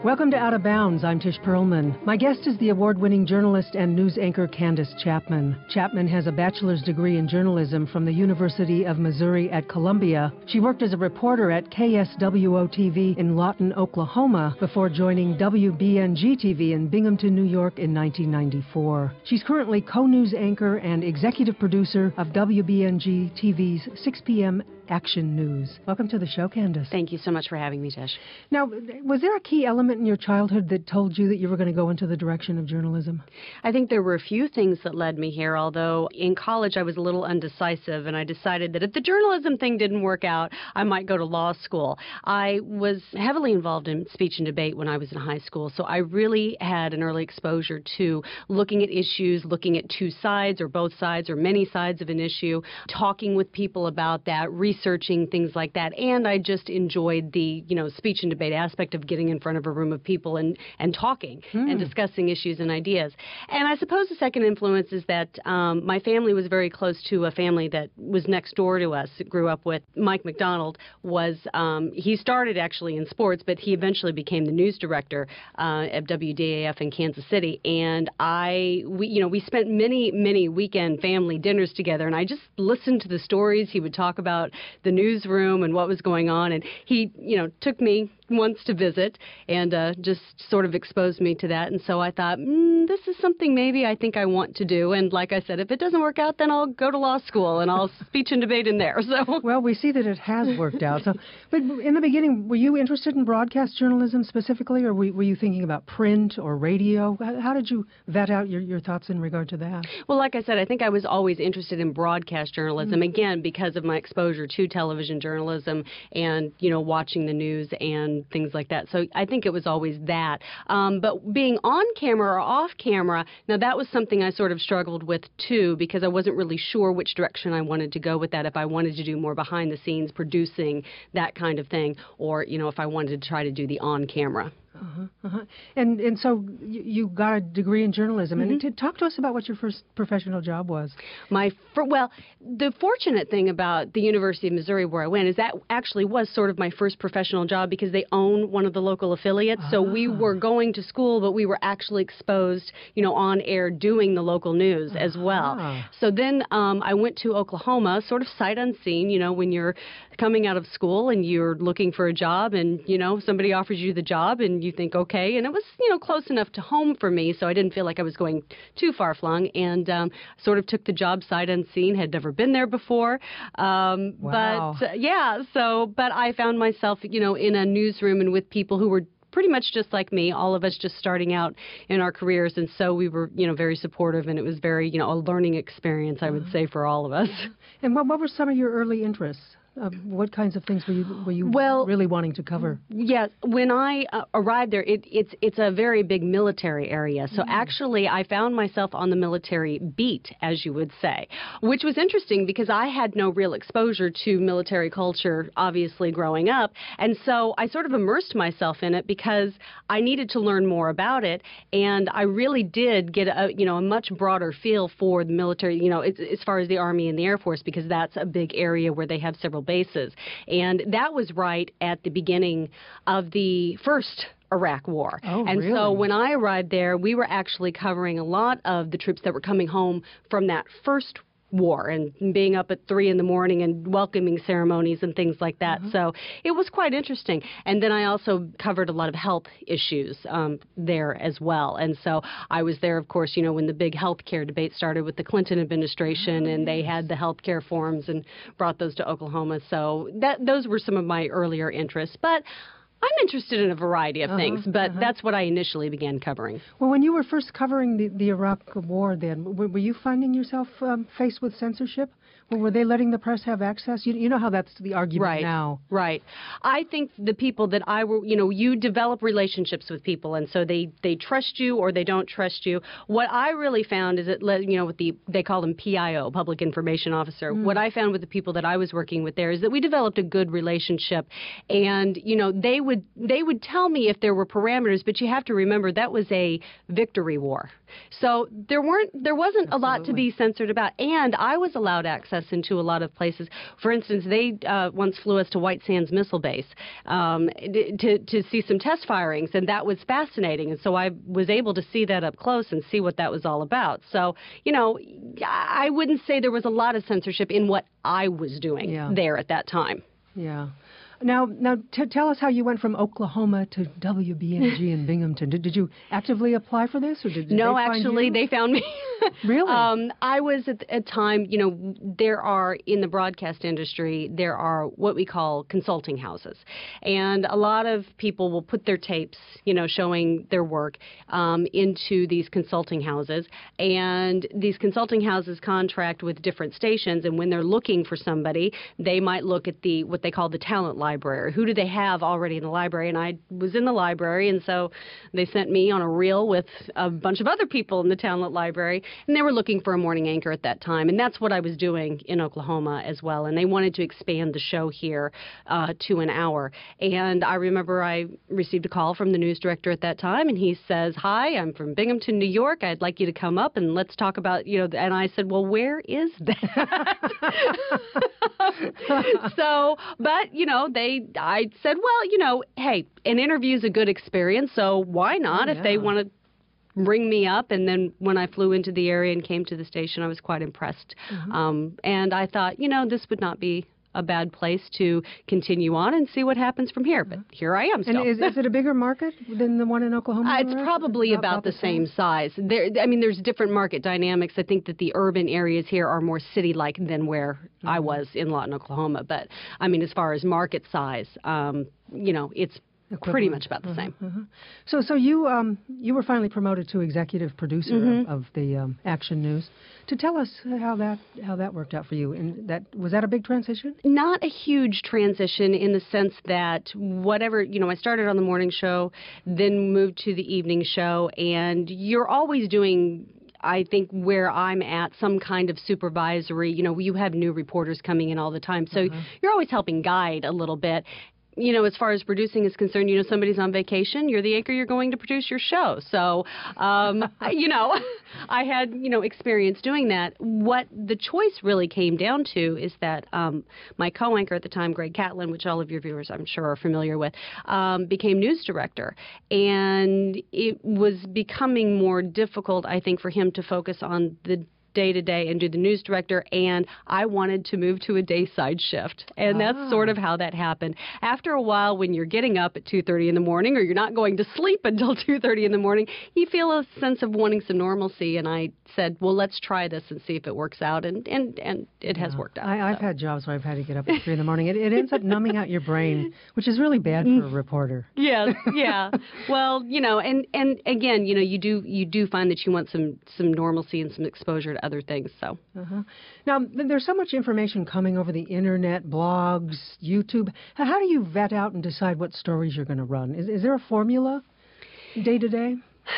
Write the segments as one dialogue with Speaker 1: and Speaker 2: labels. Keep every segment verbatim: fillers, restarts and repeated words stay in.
Speaker 1: Welcome to Out of Bounds. I'm Tish Perlman. My guest is the award-winning journalist and news anchor Candace Chapman. Chapman has a bachelor's degree in journalism from the University of Missouri at Columbia. She worked as a reporter at K S W O T V in Lawton, Oklahoma, before joining W B N G T V in Binghamton, New York in nineteen ninety-four. She's currently co-news anchor and executive producer of W B N G T V's six p.m. Action News. Welcome to the show, Candace.
Speaker 2: Thank you so much for having me, Tish.
Speaker 1: Now, was there a key element in your childhood that told you that you were going to go into the direction of journalism?
Speaker 2: I think there were a few things that led me here, although in college I was a little undecisive, and I decided that if the journalism thing didn't work out, I might go to law school. I was heavily involved in speech and debate when I was in high school, so I really had an early exposure to looking at issues, looking at two sides or both sides or many sides of an issue, talking with people about that, researching things like that, and I just enjoyed the, you know, speech and debate aspect of getting in front of a room of people and, and talking hmm. and discussing issues and ideas. And I suppose the second influence is that um, my family was very close to a family that was next door to us, grew up with. Mike McDonald was, um, he started actually in sports, but he eventually became the news director uh, at W D A F in Kansas City. And I, we, you know, we spent many, many weekend family dinners together, and I just listened to the stories. He would talk about the newsroom and what was going on, and he, you know, took me once to visit and uh, just sort of exposed me to that. And so I thought, mm, this is something maybe I think I want to do. And like I said, if it doesn't work out, then I'll go to law school and I'll speech and debate in there. So
Speaker 1: well, we see that it has worked out. So, but in the beginning, were you interested in broadcast journalism specifically, or were, were you thinking about print or radio? How, how did you vet out your, your thoughts in regard to that?
Speaker 2: Well, like I said, I think I was always interested in broadcast journalism, mm-hmm. again, because of my exposure to television journalism and, you know, watching the news and things like that. So I think it was always that. Um, but being on camera or off camera, now that was something I sort of struggled with too, because I wasn't really sure which direction I wanted to go with that, if I wanted to do more behind the scenes producing, that kind of thing, or, you know, if I wanted to try to do the on camera.
Speaker 1: Uh-huh, uh-huh. And and so you, you got a degree in journalism. Mm-hmm. And to talk to us about what your first professional job was.
Speaker 2: My fir- well, the fortunate thing about the University of Missouri where I went is that actually was sort of my first professional job, because they own one of the local affiliates. Ah. So we were going to school, but we were actually exposed, you know, on air doing the local news as well. Ah. So then um, I went to Oklahoma, sort of sight unseen, you know, when you're coming out of school and you're looking for a job and, you know, somebody offers you the job and you think, okay, and it was, you know, close enough to home for me, so I didn't feel like I was going too far flung, and um, sort of took the job sight unseen, had never been there before. Um,
Speaker 1: wow.
Speaker 2: But, uh, yeah, so, but I found myself, you know, in a newsroom and with people who were pretty much just like me, all of us just starting out in our careers, and so we were, you know, very supportive, and it was very, you know, a learning experience, I would say, for all of us.
Speaker 1: And what, what were some of your early interests? Uh, what kinds of things were you were you
Speaker 2: well,
Speaker 1: really wanting to cover?
Speaker 2: Yes, when I uh, arrived there, it, it's it's a very big military area. So mm. actually, I found myself on the military beat, as you would say, which was interesting because I had no real exposure to military culture, obviously, growing up. And so I sort of immersed myself in it because I needed to learn more about it. And I really did get a, you know, a much broader feel for the military, you know, as, as far as the Army and the Air Force, because that's a big area where they have several bases. And that was right at the beginning of the first Iraq War.
Speaker 1: Oh,
Speaker 2: and
Speaker 1: really?
Speaker 2: So when I arrived there, we were actually covering a lot of the troops that were coming home from that first war and being up at three in the morning and welcoming ceremonies and things like that. Mm-hmm. So it was quite interesting. And then I also covered a lot of health issues um, there as well. And so I was there, of course, you know, when the big health care debate started with the Clinton administration, oh, and they had the health care forums and brought those to Oklahoma. So that those were some of my earlier interests. But I'm interested in a variety of uh-huh, things, but uh-huh. that's what I initially began covering.
Speaker 1: Well, when you were first covering the, the Iraq War then, were, were you finding yourself um, faced with censorship? Or were they letting the press have access? You, you know how that's the argument
Speaker 2: right,
Speaker 1: now.
Speaker 2: Right. I think the people that I were, you know, you develop relationships with people, and so they, they trust you or they don't trust you. What I really found is that, you know, with the, they call them P I O, Public Information Officer. Mm. What I found with the people that I was working with there is that we developed a good relationship, and, you know, they would would they would tell me if there were parameters, but you have to remember that was a victory war. So there weren't there wasn't Absolutely. a lot to be censored about, and I was allowed access into a lot of places. For instance, they uh, once flew us to White Sands Missile Base um, to to see some test firings, and that was fascinating. And so I was able to see that up close and see what that was all about. So you know, I wouldn't say there was a lot of censorship in what I was doing yeah. there at that time.
Speaker 1: Yeah. Now, now, t- tell us how you went from Oklahoma to W B N G in Binghamton. Did, did you actively apply for this, or did, did
Speaker 2: no?
Speaker 1: They find
Speaker 2: actually,
Speaker 1: you?
Speaker 2: they found me.
Speaker 1: Really?
Speaker 2: Um, I was at a time. You know, there are in the broadcast industry there are what we call consulting houses, and a lot of people will put their tapes, you know, showing their work um, into these consulting houses, and these consulting houses contract with different stations, and when they're looking for somebody, they might look at the what they call the talent library. Who do they have already in the library? And I was in the library, and so they sent me on a reel with a bunch of other people in the talent library, and they were looking for a morning anchor at that time, and that's what I was doing in Oklahoma as well, and they wanted to expand the show here uh, to an hour. And I remember I received a call from the news director at that time, and he says, "Hi, I'm from Binghamton, New York. I'd like you to come up and let's talk about, you know," and I said, "Well, where is that?" So, but, you know, they They, I said, well, you know, hey, an interview is a good experience, so why not? Oh, yeah. If they want to ring me up. And then when I flew into the area and came to the station, I was quite impressed. Mm-hmm. Um, and I thought, you know, this would not be a bad place to continue on and see what happens from here. But here I am still.
Speaker 1: And is, is it a bigger market than the one in Oklahoma?
Speaker 2: Uh, it's probably about, about the same, same size. There, I mean, there's different market dynamics. I think that the urban areas here are more city-like than where mm-hmm. I was in Lawton, Oklahoma. But, I mean, as far as market size, um, you know, it's Equivalent. Pretty much about the uh-huh, same.
Speaker 1: Uh-huh. So, so you um, you were finally promoted to executive producer mm-hmm. of, of the um, Action News. To tell us how that how that worked out for you, and that was that a big transition?
Speaker 2: Not a huge transition in the sense that whatever you know, I started on the morning show, then moved to the evening show, and you're always doing. I think where I'm at, some kind of supervisory. You know, you have new reporters coming in all the time, so uh-huh. you're always helping guide a little bit. You know, as far as producing is concerned, you know, somebody's on vacation, you're the anchor, you're going to produce your show. So, um, you know, I had, you know, experience doing that. What the choice really came down to is that um, my co-anchor at the time, Greg Catlin, which all of your viewers, I'm sure, are familiar with, um, became news director. And it was becoming more difficult, I think, for him to focus on the day-to-day and do the news director, and I wanted to move to a dayside shift. And ah. that's sort of how that happened. After a while, when you're getting up at two thirty in the morning, or you're not going to sleep until two thirty in the morning, you feel a sense of wanting some normalcy, and I said, well, let's try this and see if it works out, and, and, and it yeah. has worked out.
Speaker 1: I, I've
Speaker 2: so.
Speaker 1: had jobs where I've had to get up at three in the morning. It, it ends up numbing out your brain, which is really bad for a reporter.
Speaker 2: Yes, yeah. Well, you know, and, and again, you know, you do you do find that you want some, some normalcy and some exposure to other things. So
Speaker 1: uh-huh. Now, there's so much information coming over the internet, blogs, YouTube. How do you vet out and decide what stories you're going to run? Is, is there a formula day to day?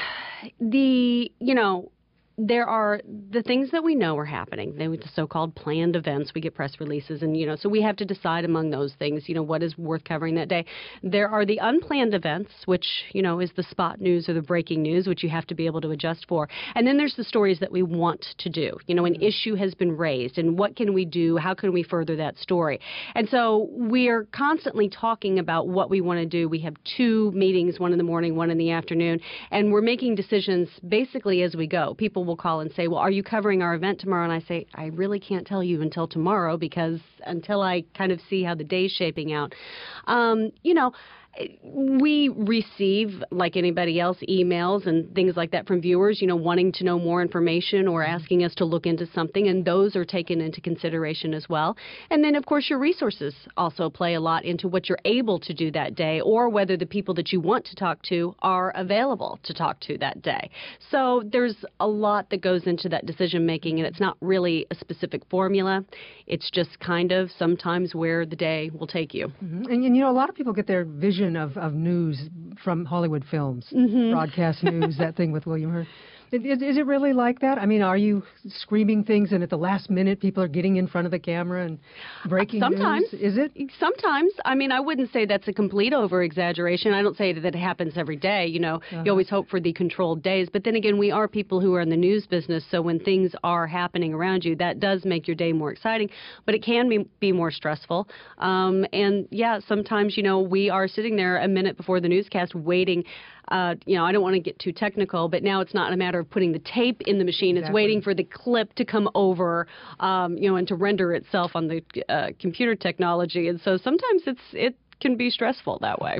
Speaker 2: The, you know, there are the things that we know are happening, the so-called planned events. We get press releases, and, you know, so we have to decide among those things, you know, what is worth covering that day. There are the unplanned events, which, you know, is the spot news or the breaking news, which you have to be able to adjust for. And then there's the stories that we want to do. You know, an issue has been raised, and what can we do? How can we further that story? And so we are constantly talking about what we want to do. We have two meetings, one in the morning, one in the afternoon, and we're making decisions basically as we go. People will call and say, well, are you covering our event tomorrow? And I say, I really can't tell you until tomorrow, because until I kind of see how the day's shaping out. Um, you know, we receive, like anybody else, emails and things like that from viewers, you know, wanting to know more information or asking us to look into something, and those are taken into consideration as well. And then, of course, your resources also play a lot into what you're able to do that day, or whether the people that you want to talk to are available to talk to that day. So there's a lot that goes into that decision making, and it's not really a specific formula. It's just kind of sometimes where the day will take you.
Speaker 1: Mm-hmm. And, and, you know, a lot of people get their vision Of, of news from Hollywood films, mm-hmm. broadcast news, that thing with William Hurt. Is, is it really like that? I mean, are you screaming things and at the last minute people are getting in front of the camera and breaking
Speaker 2: Sometimes.
Speaker 1: news? Is it?
Speaker 2: Sometimes. I mean, I wouldn't say that's a complete over-exaggeration. I don't say that it happens every day. You know, uh-huh. You always hope for the controlled days. But then again, we are people who are in the news business, so when things are happening around you, that does make your day more exciting. But it can be, be more stressful. Um, and, yeah, sometimes, you know, we are sitting there a minute before the newscast waiting. Uh, you know, I don't want to get too technical, but now it's not a matter of putting the tape in the machine. Exactly. It's waiting for the clip to come over, um, you know, and to render itself on the uh, computer technology. And so sometimes it's it can be stressful that way.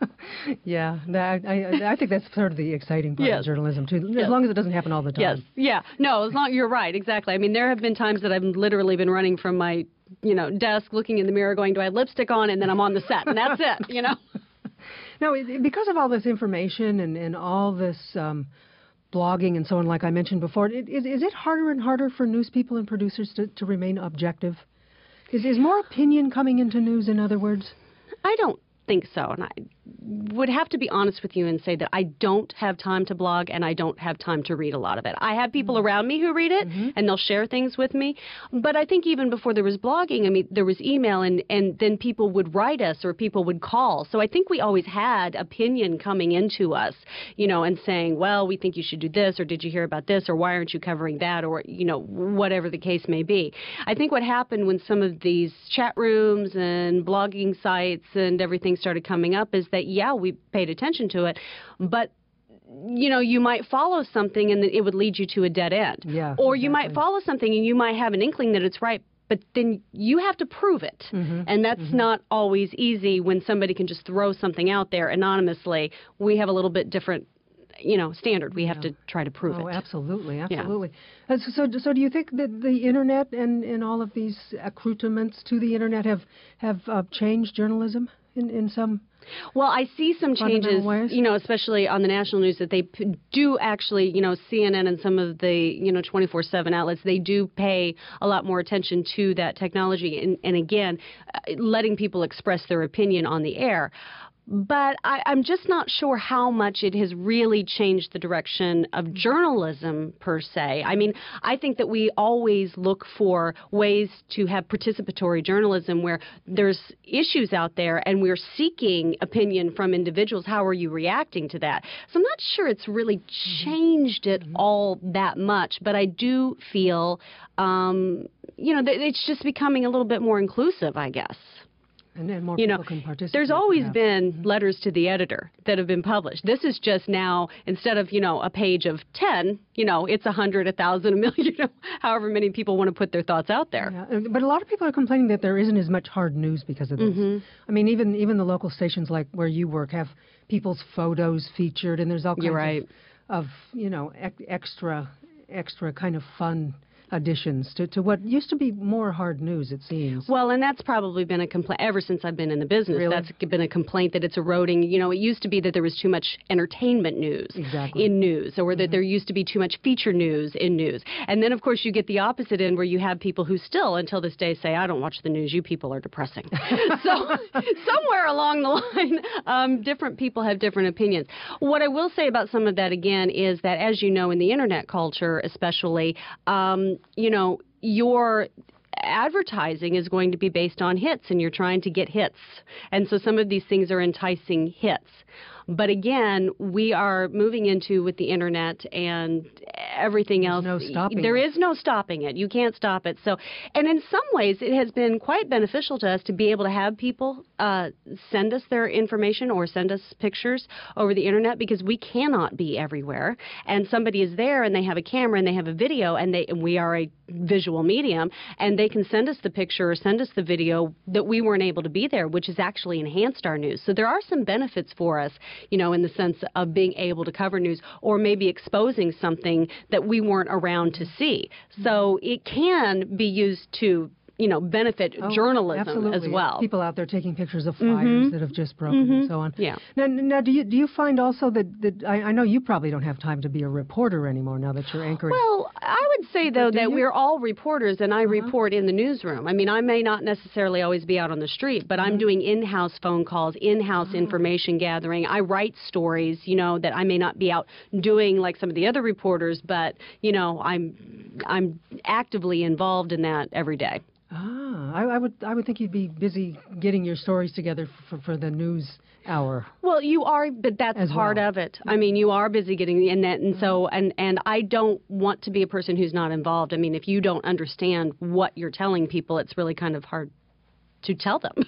Speaker 1: Yeah, I, I, I think that's sort of the exciting part
Speaker 2: yes.
Speaker 1: of journalism, too, as
Speaker 2: yes.
Speaker 1: long as it doesn't happen all the time.
Speaker 2: Yes, yeah. No, as long you're right, exactly. I mean, there have been times that I've literally been running from my, you know, desk, looking in the mirror, going, do I have lipstick on? And then I'm on the set, and that's it, you know.
Speaker 1: No, because of all this information and, and all this um, blogging and so on, like I mentioned before, is, is it harder and harder for news people and producers to, to remain objective? Is, is more opinion coming into news, in other words?
Speaker 2: I don't think so, and I would have to be honest with you and say that I don't have time to blog and I don't have time to read a lot of it. I have people mm-hmm. around me who read it mm-hmm. and they'll share things with me, but I think even before there was blogging, I mean, there was email and, and then people would write us or people would call. So I think we always had opinion coming into us, you know, and saying, well, we think you should do this, or did you hear about this, or why aren't you covering that, or, you know, whatever the case may be. I think what happened when some of these chat rooms and blogging sites and everything started coming up is that, yeah, we paid attention to it, but you know, you might follow something and it would lead you to a dead end.
Speaker 1: Yeah,
Speaker 2: or
Speaker 1: exactly.
Speaker 2: You might follow something and you might have an inkling that it's right, but then you have to prove it. Mm-hmm. And that's mm-hmm. not always easy when somebody can just throw something out there anonymously. We have a little bit different, you know, standard. We have yeah. to try to prove
Speaker 1: oh,
Speaker 2: it.
Speaker 1: Oh, absolutely, absolutely. Yeah. So, so do you think that the Internet and, and all of these accoutrements to the Internet have, have uh, changed journalism in, in some
Speaker 2: Well, I see some changes,
Speaker 1: ways?
Speaker 2: you know, especially on the national news, that they p- do actually, you know, C N N and some of the, you know, twenty-four seven outlets, they do pay a lot more attention to that technology and, and again, uh, letting people express their opinion on the air. But I, I'm just not sure how much it has really changed the direction of journalism, per se. I mean, I think that we always look for ways to have participatory journalism where there's issues out there and we're seeking opinion from individuals. How are you reacting to that? So I'm not sure it's really changed it all that much, but I do feel, um, you know, that it's just becoming a little bit more inclusive, I guess.
Speaker 1: And then more
Speaker 2: you
Speaker 1: people
Speaker 2: know,
Speaker 1: can participate.
Speaker 2: There's always
Speaker 1: perhaps.
Speaker 2: been
Speaker 1: mm-hmm.
Speaker 2: letters to the editor that have been published. This is just now, instead of, you know, a page of ten, you know, it's a hundred, a thousand, a million, you know, however many people want to put their thoughts out there.
Speaker 1: Yeah. But a lot of people are complaining that there isn't as much hard news because of this.
Speaker 2: Mm-hmm.
Speaker 1: I mean, even even the local stations like where you work have people's photos featured, and there's all kinds
Speaker 2: You're right.
Speaker 1: of, of, you know, ec- extra, extra kind of fun additions to, to what used to be more hard news, it seems.
Speaker 2: Well, and that's probably been a complaint ever since I've been in the business.
Speaker 1: Really?
Speaker 2: That's been a complaint that it's eroding. You know, it used to be that there was too much entertainment news
Speaker 1: exactly.
Speaker 2: in news, or that
Speaker 1: mm-hmm.
Speaker 2: there used to be too much feature news in news. And then, of course, you get the opposite end where you have people who still, until this day, say, I don't watch the news. You people are depressing. So somewhere along the line, um, different people have different opinions. What I will say about some of that, again, is that, as you know, in the Internet culture especially, um, you know, your advertising is going to be based on hits, and you're trying to get hits. And so some of these things are enticing hits. But again, we are moving into, with the Internet and everything
Speaker 1: There's
Speaker 2: else,
Speaker 1: no stopping
Speaker 2: there
Speaker 1: it.
Speaker 2: is no stopping it. You can't stop it. So, and in some ways, it has been quite beneficial to us to be able to have people uh, send us their information or send us pictures over the Internet, because we cannot be everywhere. And somebody is there and they have a camera and they have a video, and they and we are a visual medium, and they can send us the picture or send us the video that we weren't able to be there, which has actually enhanced our news. So there are some benefits for us, you know, in the sense of being able to cover news or maybe exposing something that we weren't around to see. So it can be used to you know, benefit
Speaker 1: oh,
Speaker 2: journalism
Speaker 1: absolutely.
Speaker 2: as well.
Speaker 1: People out there taking pictures of fires
Speaker 2: mm-hmm.
Speaker 1: that have just broken
Speaker 2: mm-hmm.
Speaker 1: and so on.
Speaker 2: Yeah.
Speaker 1: Now, now, do you do you find also that, that I, I know you probably don't have time to be a reporter anymore now that you're anchoring.
Speaker 2: Well, I would say, though, that you? we're all reporters, and I uh-huh. report in the newsroom. I mean, I may not necessarily always be out on the street, but mm-hmm. I'm doing in-house phone calls, in-house oh. information gathering. I write stories, you know, that I may not be out doing like some of the other reporters, but, you know, I'm I'm actively involved in that every day.
Speaker 1: Ah, I, I would I would think you'd be busy getting your stories together for, for the news hour.
Speaker 2: Well, you are, but that's
Speaker 1: as
Speaker 2: part
Speaker 1: well.
Speaker 2: of it. I mean, you are busy getting in that, and so and and I don't want to be a person who's not involved. I mean, if you don't understand what you're telling people, it's really kind of hard to tell them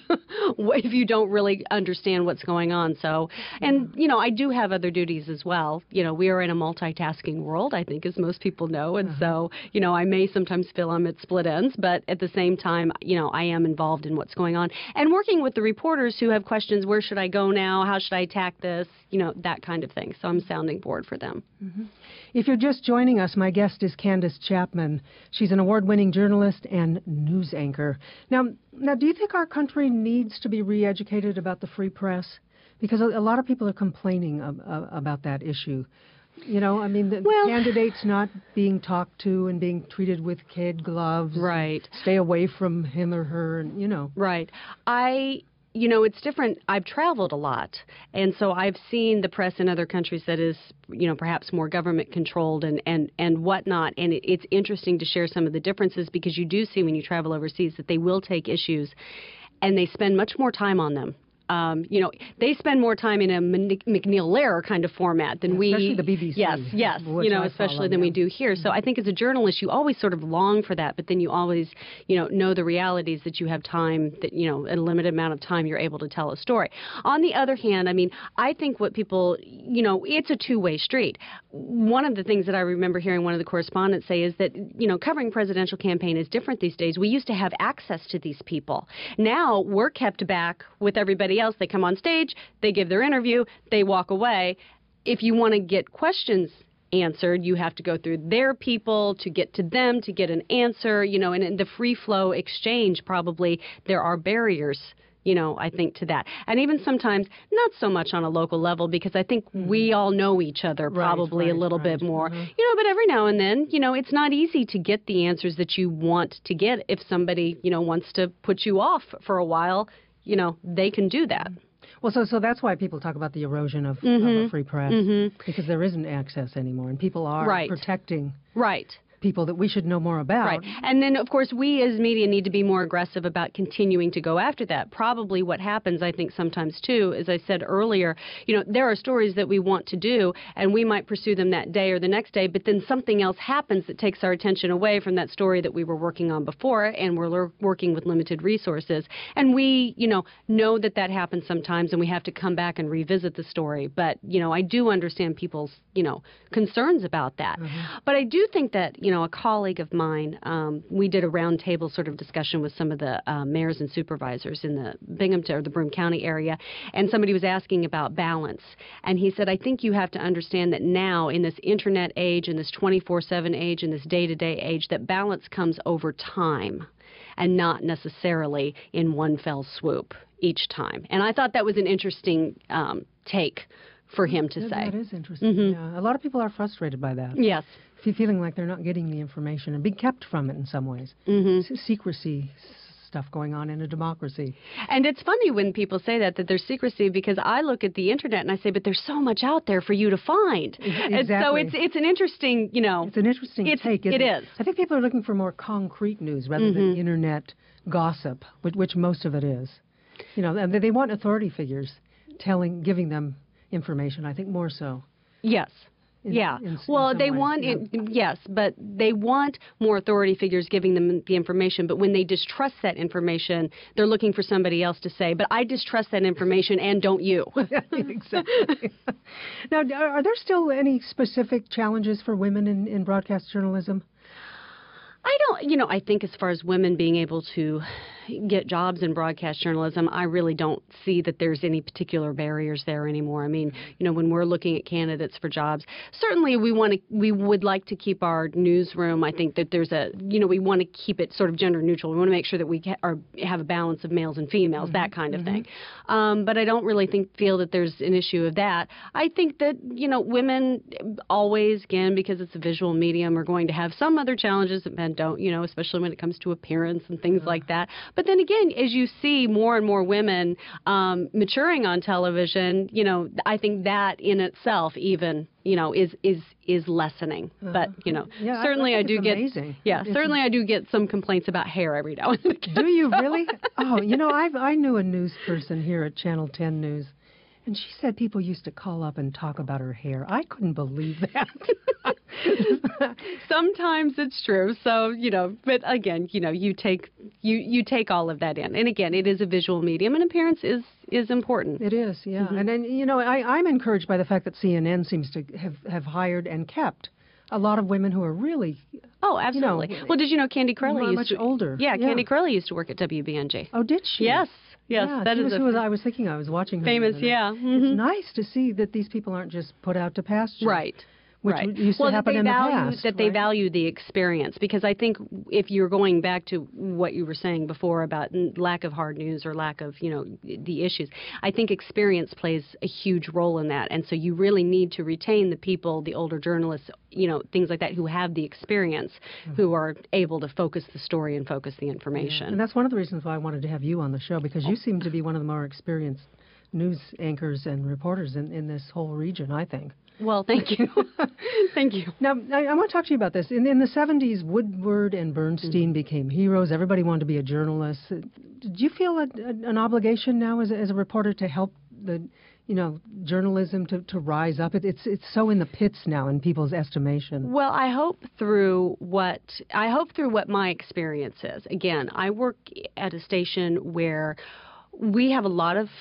Speaker 2: if you don't really understand what's going on. So, and, you know, I do have other duties as well. You know, we are in a multitasking world, I think, as most people know. And uh-huh. so, you know, I may sometimes feel I'm at split ends, but at the same time, you know, I am involved in what's going on and working with the reporters who have questions. Where should I go now? How should I attack this? You know, that kind of thing. So I'm sounding board for them.
Speaker 1: Mm-hmm. If you're just joining us, my guest is Candace Chapman. She's an award-winning journalist and news anchor. Now, now, do you think our country needs to be re-educated about the free press? Because a, a lot of people are complaining ab- uh, about that issue. You know, I mean, the
Speaker 2: well,
Speaker 1: candidates not being talked to and being treated with kid gloves.
Speaker 2: Right.
Speaker 1: Stay away from him or her, and you know.
Speaker 2: Right. I... You know, it's different. I've traveled a lot, and so I've seen the press in other countries that is, you know, perhaps more government-controlled and, and, and whatnot, and it, it's interesting to share some of the differences because you do see when you travel overseas that they will take issues, and they spend much more time on them. Um, you know, they spend more time in a MacNeil-Lehrer kind of format than
Speaker 1: yeah,
Speaker 2: we...
Speaker 1: Especially the B B C.
Speaker 2: Yes, yes, you know,
Speaker 1: I
Speaker 2: especially
Speaker 1: follow,
Speaker 2: than
Speaker 1: yeah.
Speaker 2: we do here. So I think as a journalist, you always sort of long for that, but then you always, you know, know the realities that you have time, that, you know, a limited amount of time you're able to tell a story. On the other hand, I mean, I think what people, you know, it's a two-way street. One of the things that I remember hearing one of the correspondents say is that, you know, covering presidential campaign is different these days. We used to have access to these people. Now we're kept back with everybody else. They come on stage, they give their interview, they walk away. If you want to get questions answered, you have to go through their people to get to them to get an answer, you know, and in the free flow exchange, probably there are barriers, you know, I think to that. And even sometimes not so much on a local level because I think mm-hmm. we all know each other probably
Speaker 1: right, right,
Speaker 2: a little
Speaker 1: right.
Speaker 2: bit more,
Speaker 1: mm-hmm.
Speaker 2: you know, but every now and then, you know, it's not easy to get the answers that you want to get. If somebody, you know, wants to put you off for a while, you know, they can do that.
Speaker 1: Well, so so that's why people talk about the erosion of,
Speaker 2: mm-hmm.
Speaker 1: of a free press,
Speaker 2: mm-hmm.
Speaker 1: because there isn't access anymore, and people are
Speaker 2: right.
Speaker 1: protecting
Speaker 2: right.
Speaker 1: people that we should know more about.
Speaker 2: Right. And then, of course, we as media need to be more aggressive about continuing to go after that. Probably what happens, I think, sometimes, too, as I said earlier, you know, there are stories that we want to do, and we might pursue them that day or the next day, but then something else happens that takes our attention away from that story that we were working on before, and we're l- working with limited resources. And we, you know, know that that happens sometimes, and we have to come back and revisit the story. But, you know, I do understand people's, you know, concerns about that. Mm-hmm. But I do think that, you know, a colleague of mine, um, we did a roundtable sort of discussion with some of the uh, mayors and supervisors in the Binghamton or the Broome County area, and somebody was asking about balance. And he said, I think you have to understand that now in this internet age, in this twenty-four seven age, in this day-to-day age, that balance comes over time and not necessarily in one fell swoop each time. And I thought that was an interesting um, take for him to
Speaker 1: yeah,
Speaker 2: say.
Speaker 1: That is interesting.
Speaker 2: Mm-hmm.
Speaker 1: Yeah. A lot of people are frustrated by that.
Speaker 2: Yes.
Speaker 1: Feeling like they're not getting the information and being kept from it in some ways.
Speaker 2: Mm-hmm.
Speaker 1: S- secrecy stuff going on in a democracy.
Speaker 2: And it's funny when people say that, that there's secrecy, because I look at the internet and I say, but there's so much out there for you to find.
Speaker 1: Exactly.
Speaker 2: And so it's it's an interesting, you know.
Speaker 1: It's an interesting
Speaker 2: it's,
Speaker 1: take, isn't
Speaker 2: it
Speaker 1: it?
Speaker 2: is.
Speaker 1: I think people are looking for more concrete news rather
Speaker 2: mm-hmm.
Speaker 1: than internet gossip, which, which most of it is. You know, and they want authority figures telling, giving them information, I think more so.
Speaker 2: Yes.
Speaker 1: In,
Speaker 2: yeah.
Speaker 1: in, in
Speaker 2: well, they
Speaker 1: ways,
Speaker 2: want,
Speaker 1: yeah.
Speaker 2: it, yes, but they want more authority figures giving them the information. But when they distrust that information, they're looking for somebody else to say, but I distrust that information and don't you.
Speaker 1: Exactly. Now, are there still any specific challenges for women in, in broadcast journalism?
Speaker 2: I don't, you know, I think as far as women being able to get jobs in broadcast journalism, I really don't see that there's any particular barriers there anymore. I mean, you know, when we're looking at candidates for jobs, certainly we want to, we would like to keep our newsroom. I think that there's a, you know, we want to keep it sort of gender neutral. We want to make sure that we are, have a balance of males and females, mm-hmm. that kind of mm-hmm. thing. Um, but I don't really think feel that there's an issue of that. I think that, you know, women always, again, because it's a visual medium, are going to have some other challenges that men don't, you know, especially when it comes to appearance and things like that. But then again, as you see more and more women um, maturing on television, you know, I think that in itself even, you know, is is is lessening. Uh, but, you know,
Speaker 1: yeah,
Speaker 2: certainly
Speaker 1: I, I
Speaker 2: do get
Speaker 1: amazing.
Speaker 2: Yeah,
Speaker 1: it's
Speaker 2: certainly I do get some complaints about hair every now and again.
Speaker 1: Do you really? Oh, you know, I I knew a news person here at Channel ten News. And she said people used to call up and talk about her hair. I couldn't believe that.
Speaker 2: Sometimes it's true. So, you know, but again, you know, you take you, you take all of that in. And again, it is a visual medium, and appearance is, is important.
Speaker 1: It is, yeah.
Speaker 2: Mm-hmm.
Speaker 1: And then, you know, I, I'm encouraged by the fact that C N N seems to have, have hired and kept a lot of women who are really...
Speaker 2: Oh, absolutely.
Speaker 1: You know,
Speaker 2: well, did you know Candy Crowley used
Speaker 1: much
Speaker 2: to...
Speaker 1: older.
Speaker 2: Yeah,
Speaker 1: yeah,
Speaker 2: Candy Crowley used to work at W B N G.
Speaker 1: Oh, did she?
Speaker 2: Yes. Yes,
Speaker 1: yeah,
Speaker 2: that
Speaker 1: she
Speaker 2: is
Speaker 1: was
Speaker 2: a
Speaker 1: who was, I was thinking I was watching her.
Speaker 2: famous, yeah. Mm-hmm.
Speaker 1: It's nice to see that these people aren't just put out to pasture.
Speaker 2: Right.
Speaker 1: Which
Speaker 2: right.
Speaker 1: used to
Speaker 2: well,
Speaker 1: happen
Speaker 2: that they
Speaker 1: in
Speaker 2: value,
Speaker 1: the past.
Speaker 2: That they
Speaker 1: right?
Speaker 2: value the experience, because I think if you're going back to what you were saying before about lack of hard news or lack of, you know, the issues, I think experience plays a huge role in that. And so you really need to retain the people, the older journalists, you know, things like that, who have the experience, mm-hmm. who are able to focus the story and focus the information.
Speaker 1: Yeah. And that's one of the reasons why I wanted to have you on the show, because you seem to be one of the more experienced news anchors and reporters in, in this whole region, I think.
Speaker 2: Well, thank you. Thank you.
Speaker 1: Now, I, I want to talk to you about this. In, in the seventies, Woodward and Bernstein mm-hmm. became heroes. Everybody wanted to be a journalist. Did you feel a, a, an obligation now as a, as a reporter to help the, you know, journalism to, to rise up? It, it's it's so in the pits now in people's estimation.
Speaker 2: Well, I hope through what I hope through what my experience is. Again, I work at a station where we have a lot of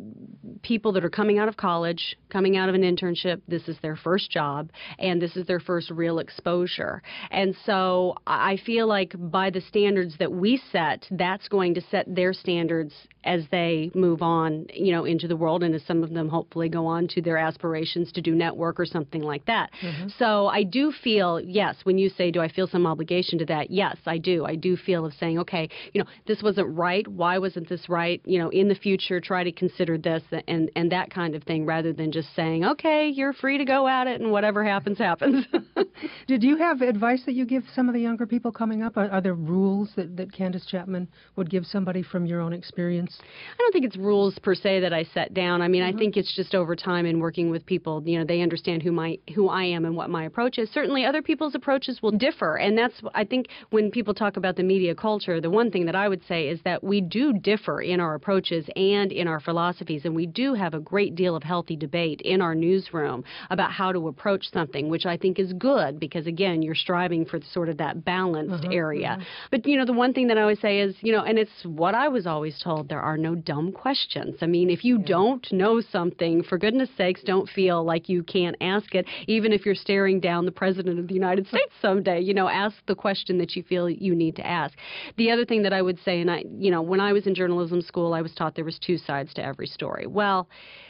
Speaker 2: people that are coming out of college, coming out of an internship. This is their first job, and this is their first real exposure. And so I feel like by the standards that we set, that's going to set their standards as they move on, you know, into the world, and as some of them hopefully go on to their aspirations to do network or something like that. Mm-hmm. So I do feel, yes, when you say, do I feel some obligation to that? Yes, I do. I do feel of saying, okay, you know, this wasn't right. Why wasn't this right? You know, in the future, try to consider this and, and that kind of thing, rather than just saying, okay, you're free to go at it and whatever happens, happens.
Speaker 1: Did you have advice that you give some of the younger people coming up? Are, are there rules that, that Candace Chapman would give somebody from your own experience?
Speaker 2: I don't think it's rules per se that I set down. I mean, mm-hmm. I think it's just over time and working with people, you know, they understand who my who I am and what my approach is. Certainly other people's approaches will differ. And that's, I think, when people talk about the media culture, the one thing that I would say is that we do differ in our approaches and in our philosophies. And we do have a great deal of healthy debate in our newsroom about how to approach something, which I think is good because, again, you're striving for sort of that balanced uh-huh, area. Uh-huh. But, you know, the one thing that I always say is, you know, and it's what I was always told, there are no dumb questions. I mean, if you yeah. don't know something, for goodness sakes, don't feel like you can't ask it, even if you're staring down the President of the United States someday. You know, ask the question that you feel you need to ask. The other thing that I would say, and I, you know, when I was in journalism school, I was taught there was two sides to every story. Well,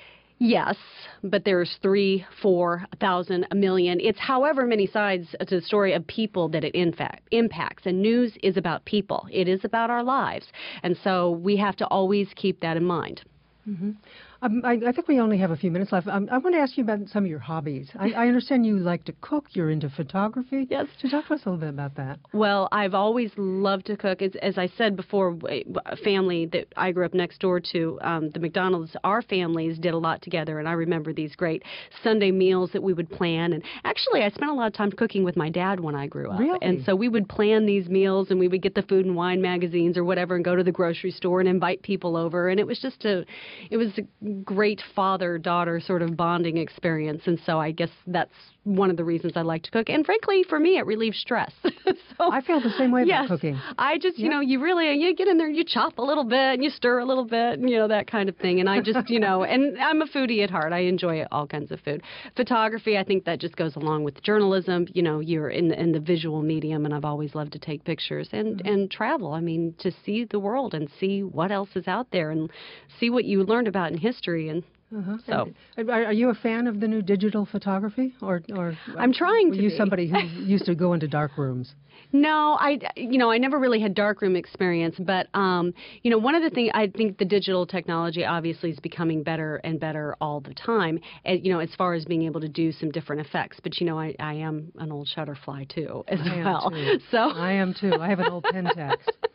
Speaker 2: yes, but there's three, four, a thousand, a million. It's however many sides to the story of people that it in fact impacts. And news is about people. It is about our lives. And so we have to always keep that in mind.
Speaker 1: Mm-hmm. Um, I, I think we only have a few minutes left. Um, I want to ask you about some of your hobbies. I, I understand you like to cook. You're into photography.
Speaker 2: Yes.
Speaker 1: So talk to us a little bit about that.
Speaker 2: Well, I've always loved to cook. As, as I said before, a family that I grew up next door to, um, the McDonald's, our families did a lot together, and I remember these great Sunday meals that we would plan. And actually, I spent a lot of time cooking with my dad when I grew up.
Speaker 1: Really?
Speaker 2: And so we would plan these meals, and we would get the Food and Wine magazines or whatever and go to the grocery store and invite people over. And it was just a, it was a great father-daughter sort of bonding experience, and so I guess that's one of the reasons I like to cook. And frankly, for me, it relieves stress. so
Speaker 1: I feel the same way
Speaker 2: yes,
Speaker 1: about cooking.
Speaker 2: I just, you
Speaker 1: Yep.
Speaker 2: know, you really, you get in there, you chop a little bit, and you stir a little bit, and, you know, that kind of thing. And I just, you know, and I'm a foodie at heart. I enjoy all kinds of food. Photography, I think that just goes along with journalism. You know, you're in the, in the visual medium, and I've always loved to take pictures. And, mm-hmm. and travel, I mean, to see the world and see what else is out there and see what you learned about in history. And
Speaker 1: Uh-huh.
Speaker 2: so,
Speaker 1: are, are you a fan of the new digital photography, or, or
Speaker 2: I'm trying
Speaker 1: were
Speaker 2: to
Speaker 1: you
Speaker 2: be.
Speaker 1: somebody who used to go into dark rooms?
Speaker 2: No, I, you know, I never really had darkroom experience, but, um, you know, one of the things, I think the digital technology obviously is becoming better and better all the time, and, you know, as far as being able to do some different effects. But, you know, I, I am an old Shutterfly, too, as
Speaker 1: I
Speaker 2: well.
Speaker 1: Am too.
Speaker 2: So
Speaker 1: I am, too. I have an old Pentax.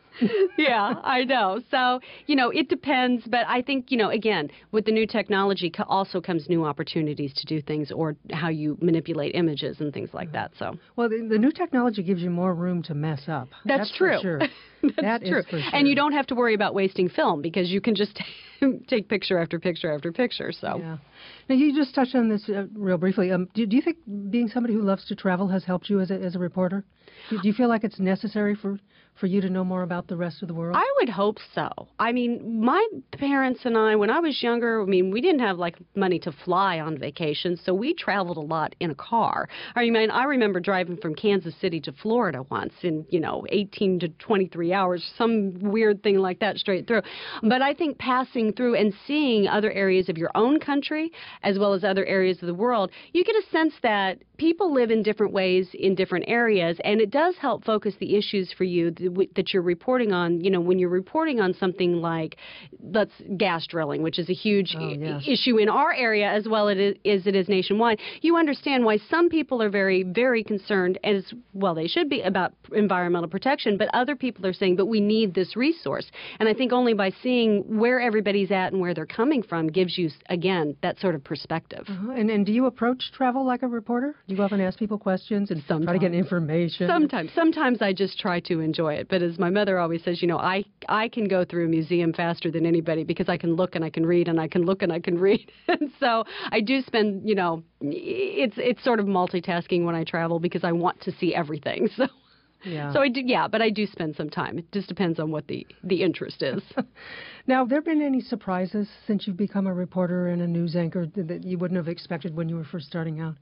Speaker 2: yeah, I know. So, you know, it depends. But I think, you know, again, with the new technology co- also comes new opportunities to do things, or how you manipulate images and things like that. So,
Speaker 1: well, the, the new technology gives you more room to mess up.
Speaker 2: That's,
Speaker 1: That's
Speaker 2: true.
Speaker 1: For sure.
Speaker 2: That's
Speaker 1: that
Speaker 2: true.
Speaker 1: Is for sure.
Speaker 2: And you don't have to worry about wasting film, because you can just take picture after picture after picture. So,
Speaker 1: yeah. Now, you just touched on this uh, real briefly. Um, do, do you think being somebody who loves to travel has helped you as a, as a reporter? Do, do you feel like it's necessary for, for you to know more about the rest of the world?
Speaker 2: I would hope so. I mean, my parents and I, when I was younger, I mean, we didn't have, like, money to fly on vacation, so we traveled a lot in a car. I mean, I remember driving from Kansas City to Florida once in, you know, eighteen to twenty-three hours, some weird thing like that straight through. But I think passing through and seeing other areas of your own country as well as other areas of the world, you get a sense that people live in different ways in different areas, and it does help focus the issues for you that you're reporting on. You know, when you're reporting on something like, let's gas drilling, which is a huge
Speaker 1: oh, yes.
Speaker 2: issue in our area as well as it is nationwide, you understand why some people are very, very concerned, as well they should be, about environmental protection, but other people are saying, but we need this resource. And I think only by seeing where everybody's at and where they're coming from gives you, again, that sort of perspective.
Speaker 1: Uh-huh. And, and do you approach travel like a reporter? Do you go up and ask people questions and
Speaker 2: Sometimes.
Speaker 1: try to get information?
Speaker 2: Sometimes. Sometimes I just try to enjoy it. But as my mother always says, you know, I, I can go through a museum faster than anybody, because I can look and I can read and I can look and I can read. And so I do spend, you know, it's it's sort of multitasking when I travel, because I want to see everything. So
Speaker 1: yeah.
Speaker 2: So I do, yeah, but I do spend some time. It just depends on what the, the interest is.
Speaker 1: Now, have there been any surprises since you've become a reporter and a news anchor that you wouldn't have expected when you were first starting out?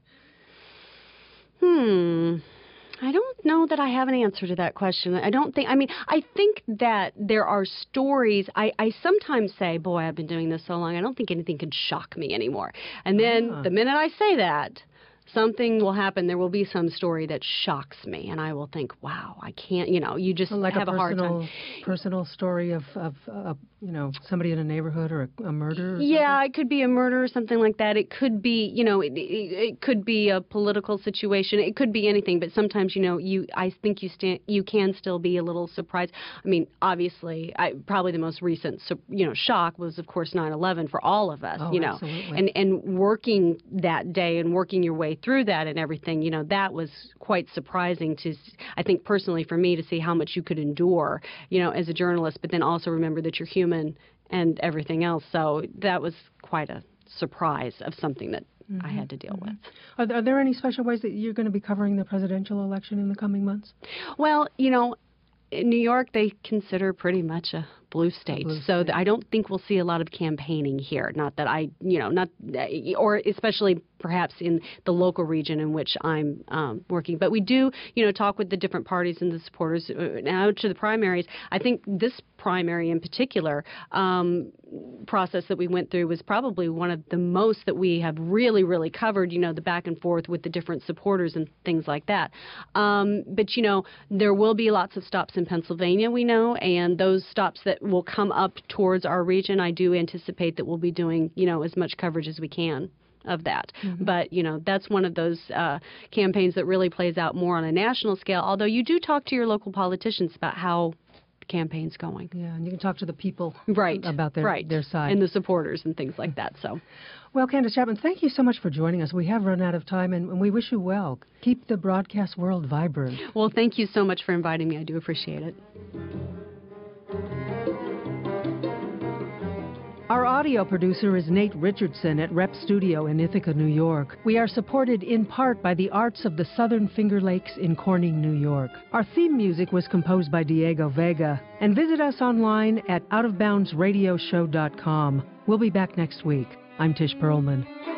Speaker 2: Hmm. I don't know that I have an answer to that question. I don't think, I mean, I think that there are stories, I, I sometimes say, boy, I've been doing this so long, I don't think anything can shock me anymore. And then
Speaker 1: ah.
Speaker 2: the minute I say that, something will happen. There will be some story that shocks me, and I will think, wow, I can't, you know, you just
Speaker 1: well, like
Speaker 2: have
Speaker 1: a,
Speaker 2: a hard
Speaker 1: personal,
Speaker 2: time.
Speaker 1: personal story of, of uh, you know, somebody in a neighborhood or a, a murder or
Speaker 2: Yeah,
Speaker 1: something?
Speaker 2: it could be a murder or something like that. It could be, you know, it, it, it could be a political situation. It could be anything, but sometimes, you know, you I think you stand, you can still be a little surprised. I mean, obviously, I, probably the most recent, you know, shock was, of course, nine eleven for all of us,
Speaker 1: oh,
Speaker 2: you know,
Speaker 1: absolutely.
Speaker 2: and and working that day and working your way through that and everything, you know, that was quite surprising to, I think personally for me, to see how much you could endure, you know, as a journalist, but then also remember that you're human and everything else. So that was quite a surprise of something that mm-hmm. I had to deal mm-hmm. with.
Speaker 1: Are there, are there any special ways that you're going to be covering the presidential election in the coming months?
Speaker 2: Well, you know, in New York, they consider pretty much a blue state.
Speaker 1: Blue
Speaker 2: so
Speaker 1: state.
Speaker 2: I don't think we'll see a lot of campaigning here. Not that I, you know, not, or especially perhaps in the local region in which I'm um, working. But we do, you know, talk with the different parties and the supporters. Now to the primaries, I think this primary in particular um, process that we went through was probably one of the most that we have really, really covered, you know, the back and forth with the different supporters and things like that. Um, but, you know, there will be lots of stops in Pennsylvania, we know, and those stops that will come up towards our region, I do anticipate that we'll be doing, you know, as much coverage as we can of that. Mm-hmm. But, you know, that's one of those uh, campaigns that really plays out more on a national scale, although you do talk to your local politicians about how the campaign's going.
Speaker 1: Yeah, and you can talk to the people
Speaker 2: right.
Speaker 1: about their,
Speaker 2: right.
Speaker 1: their side.
Speaker 2: And the supporters and things like that. So,
Speaker 1: well, Candace Chapman, thank you so much for joining us. We have run out of time, and, and we wish you well. Keep the broadcast world vibrant.
Speaker 2: Well, thank you so much for inviting me. I do appreciate it.
Speaker 1: Our Our audio producer is Nate Richardson at Rep Studio in Ithaca, New York. We are supported in part by the arts of the Southern Finger Lakes in Corning, New York. Our theme music was composed by Diego Vega. And visit us online at out of bounds radio show dot com. We'll be back next week. I'm Tish Perlman.